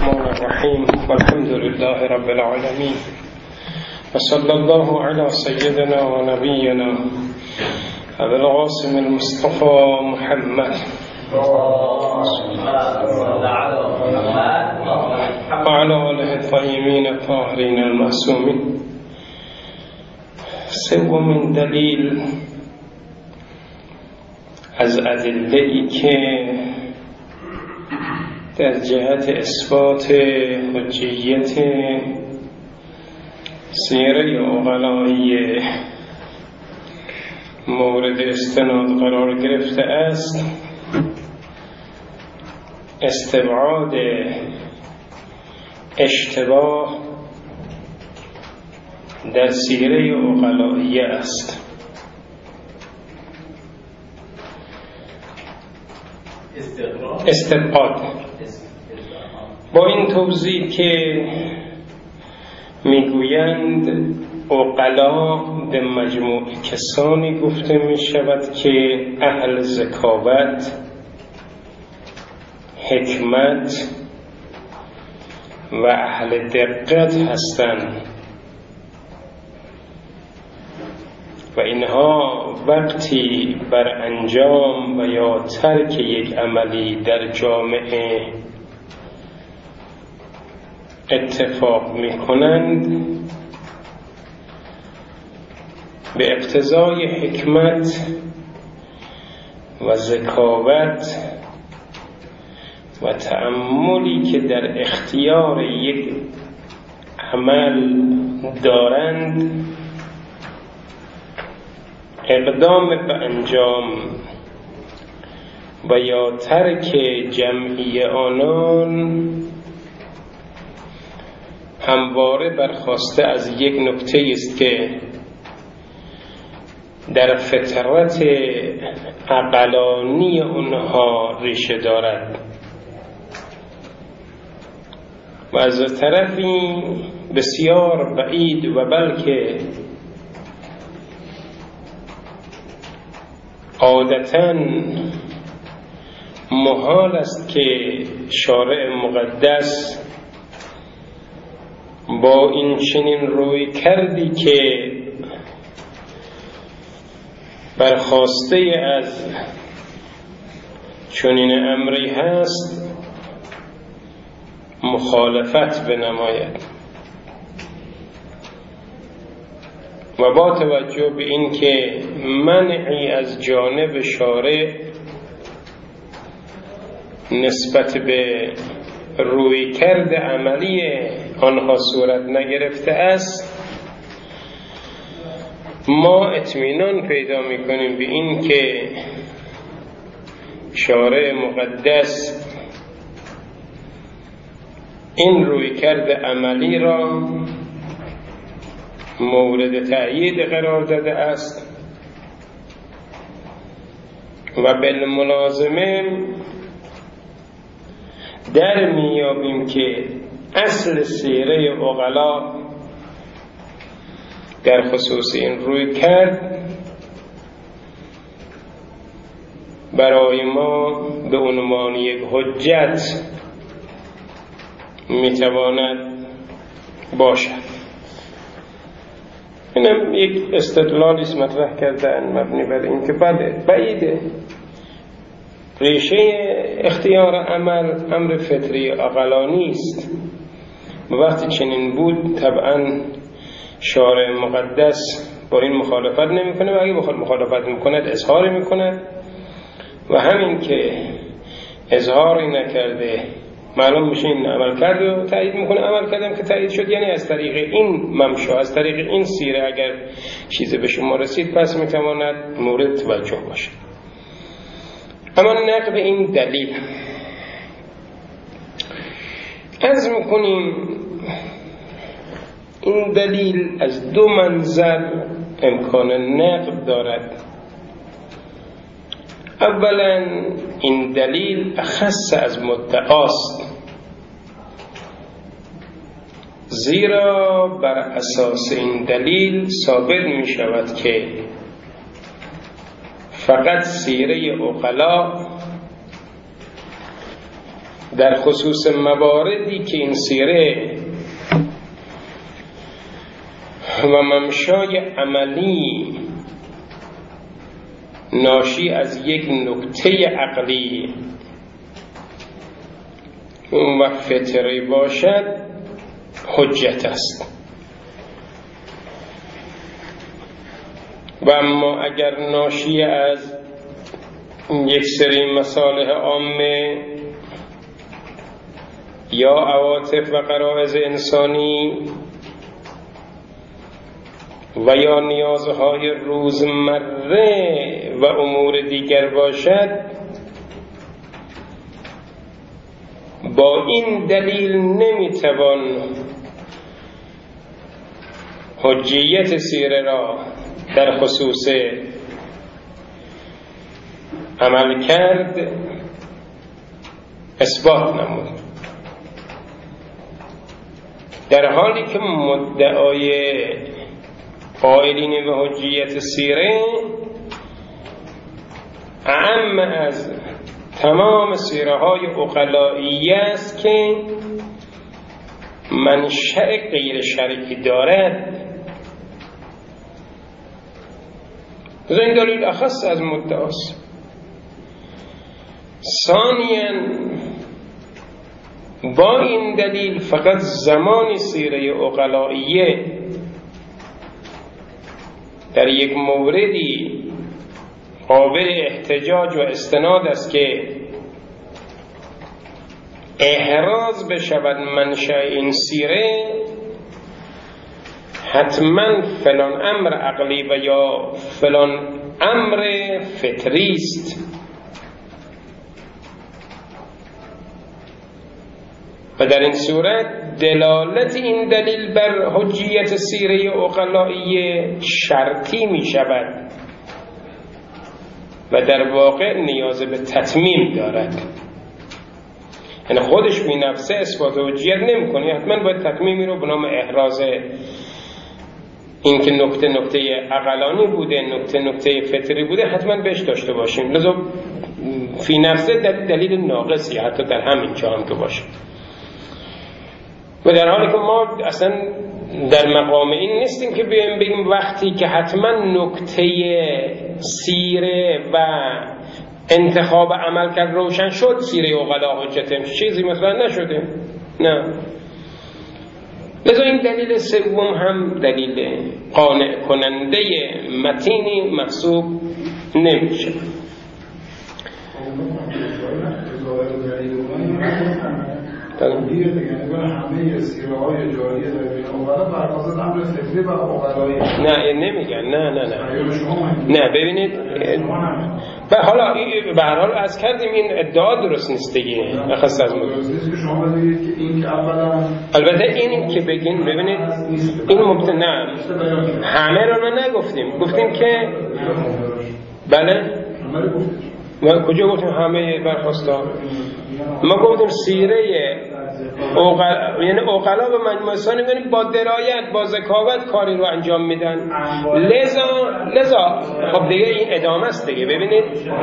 الرحمن الرحيم والحمد لله رب العالمين وصلى الله على سيدنا ونبينا أبي القاسم المصطفى محمد وعلى آله الطيبين الطاهرين المعصومين. سومین دلیل از ادله‌ای که در جهت اثبات حجیت سیره عقلایی مورد استناد قرار گرفته است استبعاد اشتباه در سیره عقلایی است. استبعاد با این توضیح که میگویند عقلا به مجموع کسانی گفته می شود که اهل ذکاوت، حکمت و اهل دقت هستند و اینها وقتی بر انجام و یا ترک یک عملی در جامعه اتفاق می کنند به اقتضای حکمت و ذکاوت و تأملی که در اختیار یک عمل دارند اقدام به انجام و یا ترک جمعی آنان همواره برخواسته از یک نکته است که در فطرت عقلانی اونها ریشه دارد و از طرفی بسیار بعید و بلکه عادتاً محال است که شارع مقدس با این چنین روی کردی که برخواسته از چنین امری هست مخالفت بنماید و با توجه به این که منعی از جانب شارع نسبت به رویکرد عملی آنها صورت نگرفته است، ما اطمینان پیدا می‌کنیم به این که شارع مقدس این رویکرد عملی را مورد تأیید قرار داده است و بالملازمه در میابیم که اصل سیره عقلا در خصوص این روی کرد برای ما به عنوان یک حجت میتواند باشد. اینم یک استدلالی است مطرح کردن مبنی بر این که بعیده ریشه اختیار عمل امر فطری عقلانی است و وقتی چنین بود طبعا شارع مقدس با این مخالفت نمیکنه و اگه مخالفت میکند اظهار میکند و همین که اظهاری نکرده معلوم میشه این عمل کرده و تایید میکنه. عمل کردم که تایید شد یعنی از طریق این ممشا، از طریق این سیره اگر چیزی به شما رسید پس میتواند مورد توجه باشد. اما نقد این دلیل عرض میکنیم این دلیل از دو منظر امکان نقد دارد. اولا این دلیل اخص از مدعاست، زیرا بر اساس این دلیل ثابت می شود که فقط سیره عقلا در خصوص مواردی که این سیره و ممشای عملی ناشی از یک نکته عقلی و فطری باشد حجت است. و اما اگر ناشی از یک سری مصالح عامه یا عواطف و غرایز انسانی و یا نیازهای روزمره و امور دیگر باشد، با این دلیل نمیتوان حجیت سیره را در خصوص عمل کرد اثبات نمود، در حالی که مدعای قائلین به حجیت سیره اعم از تمام سیره های عقلایی است که منشأ غیر شرعی دارد. این دلیل اخص از مدعاست. ثانیاً با این دلیل فقط زمانی سیره عقلائیه در یک موردی قابل احتجاج و استناد است که احراز بشود منشأ این سیره حتما فلان امر عقلی و یا فلان امر فطری است. و در این صورت دلالت این دلیل بر حجیت سیره عقلائیه شرطی می شود و در واقع نیاز به تتمیم دارد. یعنی خودش بی نفسه اثبات حجیت نمی کنه، حتما باید تتمیمی رو به نام احراز این که نکته عقلانی بوده، نکته فطری بوده حتما بهش داشته باشیم. لذا فی نفسه دلیل ناقصی حتی در همین جا هم که باشه. و در حالی که ما اصلا در مقام این نیستیم که بگیم وقتی که حتما نکته سیره و انتخاب عمل کرد روشن شد سیره عقلا حجته، چیزی مثلا نشده. نه، لذا این دلیل سوم هم دلیل قانع کننده متینی محسوب نمیشه. همه سیره های جاری در بین عقلا برخواست امر فطری و عقلایی. نه نمیگن، نه ببینید حالا به هر حال از کردیم این ادعا درست نیست دیگه. اخص از درست نیست که شما بگید که این که اولا البته این که بگین ببینید این مبتنم همه رو ما نگفتیم، گفتیم که بله ما کجا گفتیم همه برخواستا؟ ما گفتیم سیره یعنی عقلا به مجموعه ثانی یعنی با درایت با ذکاوت کاری رو انجام میدن. لذا خب دیگه این ادامه است دیگه. ببینید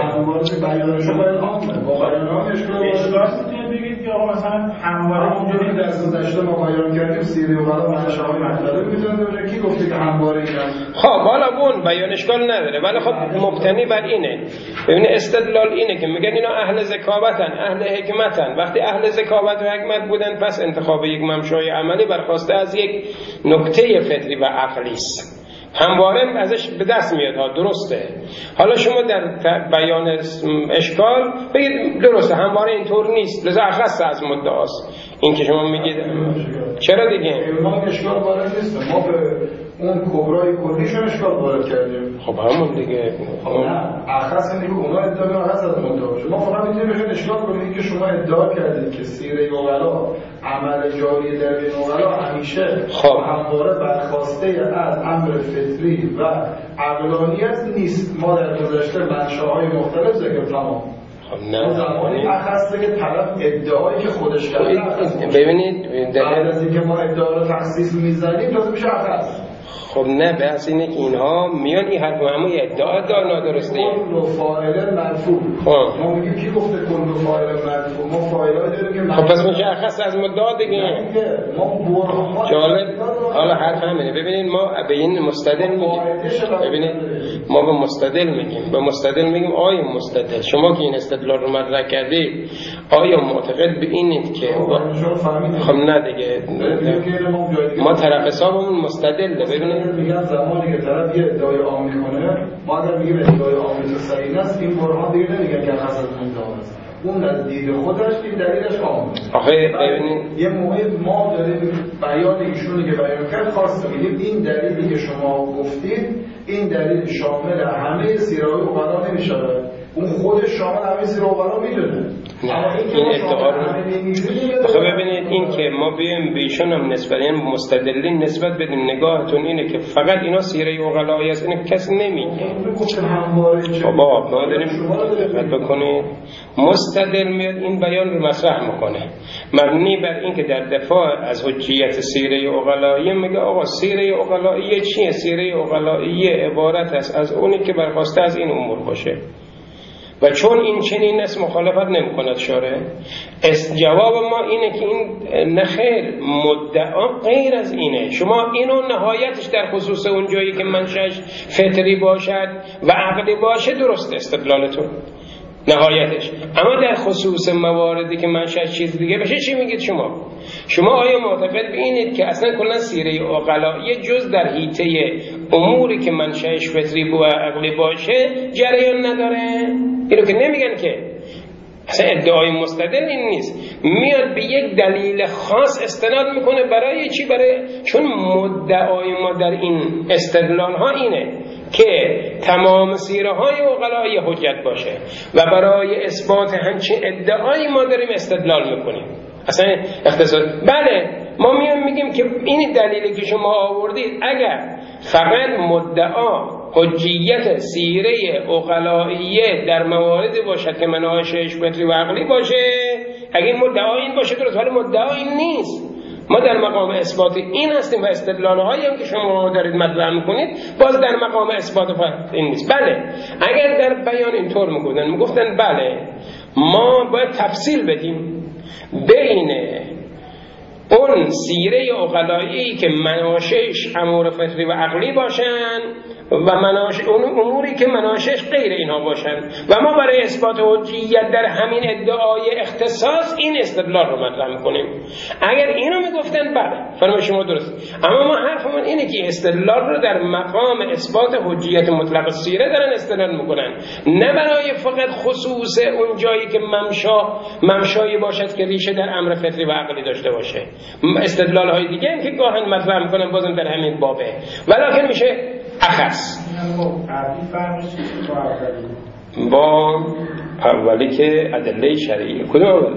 بگید که آقا مثلا همواره اونجوری که درس گذشته ما بیان کردیم سیره عقلا منشأهای مطلب میتونه کی گفته که همواره اینا. خب حالا اون بیان اشکال نداره، ولی خب مبتنی بر اینه. ببین استدلال اینه که میگن اینا اهل ذکاوتن، اهل حکمتن. وقتی اهل ذکاوت و حکمت بودن پس انتخاب یک ممشای عملی برخواسته از یک نکته فطری و عقلی است، همواره ازش به دست میاد ها. درسته. حالا شما در بیان اشکال بگید درسته همواره اینطور نیست، لذا اخص از مدعاست. این که شما میگید چرا دیگه ما اشکال وارد نیست، ما به اون کبرای کلیشون اشکال وارد کردیم. خب همون دیگه اخص اینه که اونا ادعا میکنن اخص از مدعا شما فقط میتونید بهش اشکال کنید که شما ادعا کردید که سیره عقلا عمل جاری در بین عقلا همیشه همواره برخواسته از امر فطری و عقلانی است نیست. ما در گذشته منشأهای مختلف ذکر تمام نه زمانی اخصه که طرف ادعایی که خودش کرده. ببینید بعد از اینکه ما ادعا رو تخصیص میزنیم لازم میشه اخص. خب نه، بحث اینه که اینها میان این حرف همون ادعا نادرسته. کل فاعل مرفوع. ما میگیم کی گفته کل فاعل مرفوع؟ ما فاعلایی داریم که خب پس مشخص از مدعا دیگه. ما جالب. حالا حرف همینه. ببینید ما به این مستدل میگیم. ببینید ما به مستدل میگیم. به مستدل میگیم آیا مستدل شما که این استدلال رو مطرح کردید آیا معتقد به اینید که خب نه دیگه ما طرف حسابمون مستدله. ببینید میگن زمانی که طرف یه ادعای عام میکنه ما اگر میگیم ادعای عام صحیح است این برهان دیگه نمیگن که حسب مدعا است، اون از دید خودش این دلیلش عامه. آخه ببینید یه موقع ما داریم بیان ایشونی که بیان کرد خاصه میگیم این دلیلی که شما گفتید این دلیل شامل همه سیرهای اوغلا نمیشه، اون خودش شامل همه سیرهای اوغلا میدونه. این ادعا رو خب ببینید این که ما بیم بیشون هم نسبت یعنی مستدلین نسبت بدیم نگاهتون اینه که فقط اینا سیره اوغلایی است، اینه کسی نمیگه. بابا ما داریم دقت بکنید مستدل میاد این بیان رو مطرح میکنه مبنی بر این که در دفاع از حجیت سیره اوغلایی میگه آقا سیره اوغلایی چیه؟ سیره اوغلایی عبارت است از اونی که برخواسته از این امور باشه و چون این چنین است مخالفت نمی‌کند شارع. جواب ما اینه که این نخیر مدعا غیر از اینه. شما اینو نهایتش در خصوص اون جایی که منشأش فطری باشد و عقلی باشه درست استدلالتون نهایتش، اما در خصوص مواردی که منشأش چیز دیگه بشه چی میگید شما آیا معتقد بینید که اصلا کلا سیره اوغلایی جز در حیطه اموری که منشأش فطری و عقلی باشه جریان نداره؟ اینو که نمیگن که اصلا ادعای مستدل این نیست، میاد به یک دلیل خاص استناد میکنه. برای چی؟ برای چون مدعای ما در این استدلال ها اینه که تمام سیره های اوغلایی حجت باشه و برای اثبات همچین ادعایی ما داریم استدلال میکنیم. اصلا اختصار بله ما میگیم که این دلیلی که شما آوردید اگر فقط مدعا حجیت سیره اوغلایی در مواردی باشد که مناشأش فطری و عقلی باشه، اگه مدعا این باشه درست، ولی مدعا این نیست. ما در مقام اثبات این هستیم و استدلال‌هایی هم که شما دارید مطرح می‌کنید باز در مقام اثبات این نیست. بله اگر در بیان اینطور میگفتن بله ما باید تفصیل بدیم بین اون سیره اوغلایی که مناشأش امور فطری و عقلی باشن و اون اموری که مناشأش غیر اینها باشن و ما برای اثبات حجیت در همین ادعای اختصاص این استدلال رو مطرح میکنیم. اگر اینو میگفتن بله فرمان شما درست، اما ما حرفمون اینه که استدلال رو در مقام اثبات حجیت مطلق سیره دارن استدلال میکنن، نه برای فقط خصوص اون جایی که ممشایی باشد که ریشه در امر فطری و عقلی داشته باشه. استدلال های دیگه هم که گاهن مطرح میکنن بازم در همین بابه، ولکن میشه اخص. با اولی که ادله شرعی کدوم اولی؟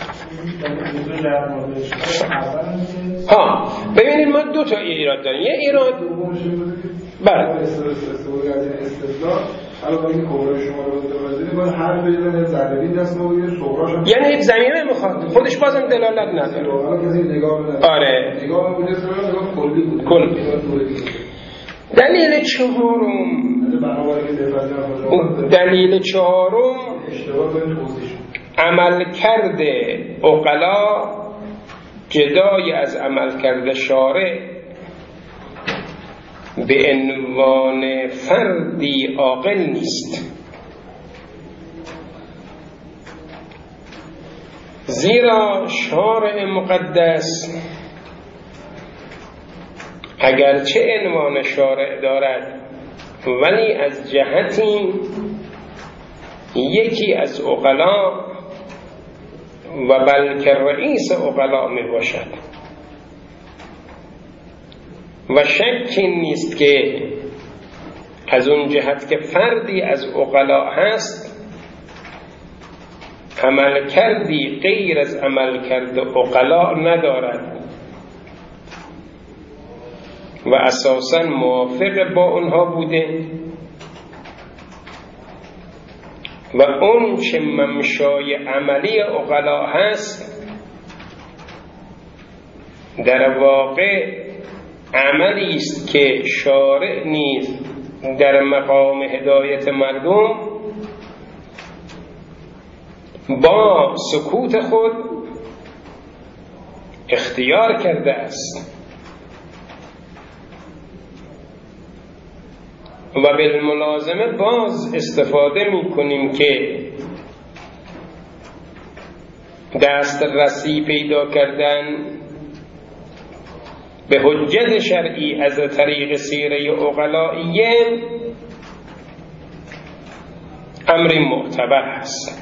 ها ببینید ما دو تا ایراد داریم. یه ایراد بله یعنی یک زمینه میخواد خودش بازم دلالت نداره. آره دلیل چهارم عملکرد عقلا جدای از عملکرد شارع به عنوان فردی عاقل نیست، زیرا شارع مقدس اگرچه عنوان شارع دارد ولی از جهتی یکی از عقلا و بلکه رئیس عقلا می باشد و شکی نیست که از اون جهت که فردی از عقلا هست عمل کردی غیر از عمل کرد عقلا ندارد و اساساً موافق با اونها بوده و اون چه ممشای عملی عقلا هست در واقع عملی است که شارع نیز در مقام هدایت مردم با سکوت خود اختیار کرده است و بالملازمه باز استفاده می کنیم که دسترسی پیدا کردن به حجت شرعی از طریق سیره عقلائیه امر معتبر است.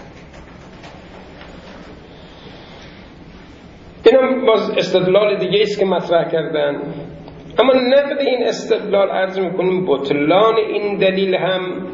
این باز استدلال دیگه است که مطرح کردن، اما نقد این استدلال عرض میکنیم بطلان این دلیل هم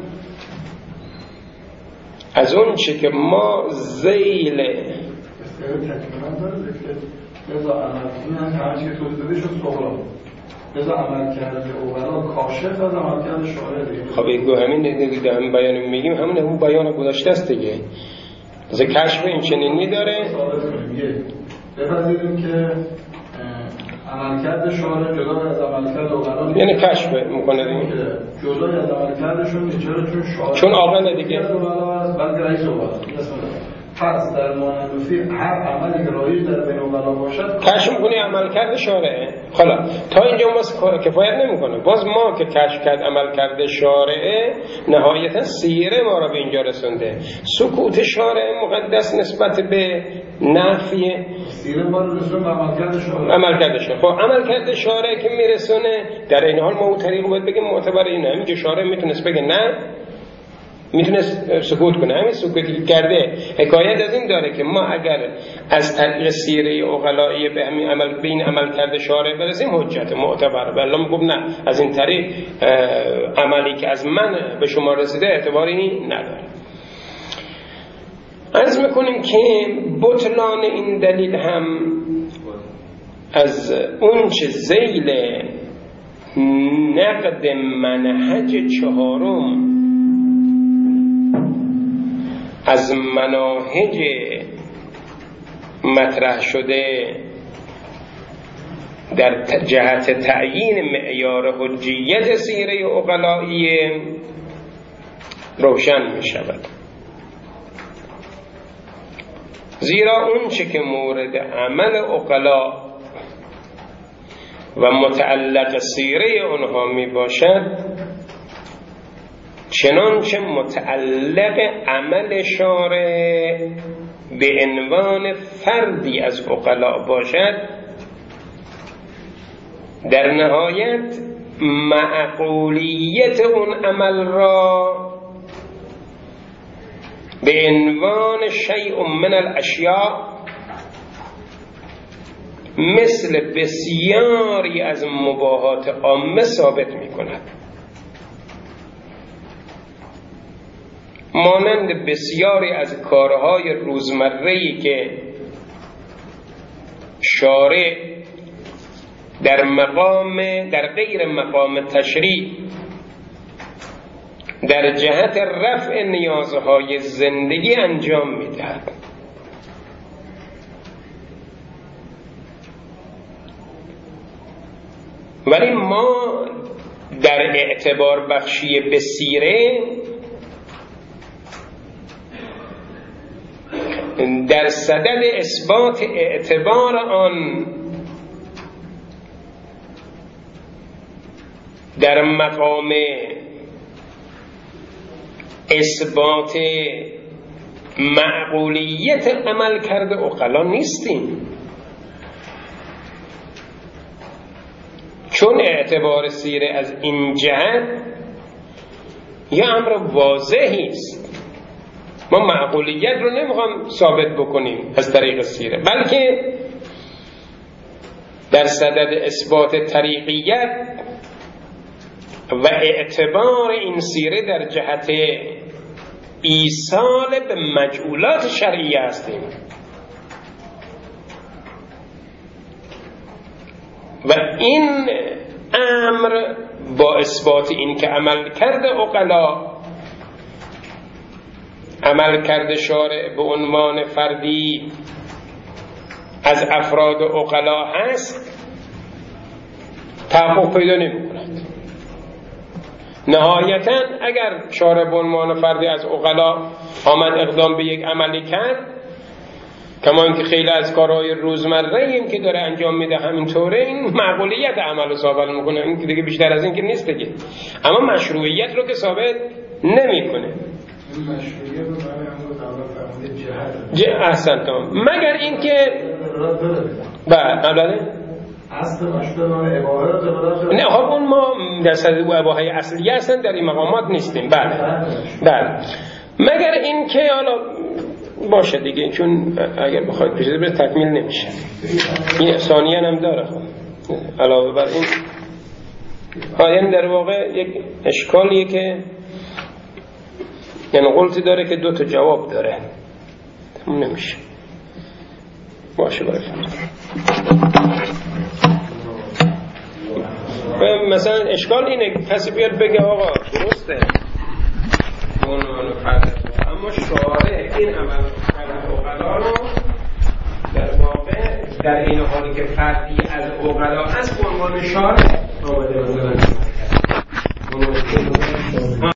از اون چه که ما ذیل تکمیلان داره که لذا عمل کنی همه که توضیح داده شد صغرا لذا عمل کرده اولا کاشف از عمل کرده شارع دیگه. خب بگو همین بیان میگیم همین اون بیان گذاشته است دیگه. از کشف این چنینی داره بپذیریم که عملکرد شارع جدا از عملکرد اوغلا، یعنی کشف میکنه دیگه، جدا از عملکردشون چرا؟ چون شارع چون عاقل دیگه اوغلا است بلکه رئیس اوغلا. پس در مانندوفی هر عملی که رایج در بین اوغلا باشد کشف میکنی عملکرد شارعه. حالا تا اینجا باز کفایت نمیکنه، باز ما که کشف کرد عملکرد شارعه نهایتا سیره ما را به اینجا رسونده. سکوت شارع مقدس نسبت به نفی سیره ما رو رسون به عملکرد شارع. عملکرد شارع خب عملکرد شارع که میرسونه در این حال ما اون طریق باید بگیم معتبر اینه. همین که شارع میتونست بگه نه، میتونست سکوت کنه، همین سکوتی کرده حکایت از این داره که ما اگر از طریق سیره عقلائیه به همین عمل به این عمل کرده شارع برسیم حجت معتبر. والله میگم نه، از این طریق عملی که از من به شما رسیده اعتباری نداره. عرض میکنیم که بطلان این دلیل هم از اون چه ذیل نقد منهج چهارم از مناهج مطرح شده در جهت تعیین معیار حجیت سیره عقلائیه روشن می شود. زیرا اون چه که مورد عمل عقلا و متعلق سیره اونها می باشد چنانچه متعلق عمل شارع به عنوان فردی از عقلا باشد، در نهایت معقولیت اون عمل را به عنوان شیء من الاشیاء مثل بسیاری از مباحات عامه ثابت می کند. مانند بسیاری از کارهای روزمره‌ای که شارع در غیر مقام تشریع در جهت رفع نیازهای زندگی انجام می‌دهد. ولی ما در اعتبار بخشی به سیره در صدد اثبات اعتبار آن در مقام اثبات معقولیت عمل کرده عقلا نیستیم، چون اعتبار سیره از این جهت یه امر واضحی است. ما معقولیت رو نمیخوام ثابت بکنیم از طریق سیره، بلکه در صدد اثبات طریقیت و اعتبار این سیره در جهت ایصال به مجعولات شرعیه هستیم و این امر با اثبات این که عمل کرده عقلا، عمل کرده شارع به عنوان فردی از افراد عقلا هست، تحقق پیدا نمی‌کند. نهایتاً اگر شارع به عنوان فردی از عقلا آمد اقدام به یک عملی کرد، کما اینکه خیلی از کارهای روزمره ایم که داره انجام میده همینطوره، این معقولیت عمل رو ثابت میکنه، این دیگه بیشتر از این که نیست دیگه. اما مشروعیت رو که ثابت نمیکنه. مشروعیت رو برای جهت احسن تمام، مگر اینکه بله اصل مشروع اباحه رو داره. نه خب اون ما در صدد اباحه اصلی هستن، در این مقامات نیستیم. بله مگر اینکه حالا باشه دیگه، چون اگر بخواید پیشده بره تکمیل نمیشه. این ثانیاً هم داره. خب علاوه بر این یعنی در واقع یک اشکالیه که یعنی غلطی داره که 2 تا جواب داره، تموم نمیشه. باشه باشه. مثلا اشکال اینه کسی بیاد بگه آقا درسته اما شارع این عمل عقلا رو در واقع در این حالی که فردی از عقلا هست به عنوان شارع آمده مثلا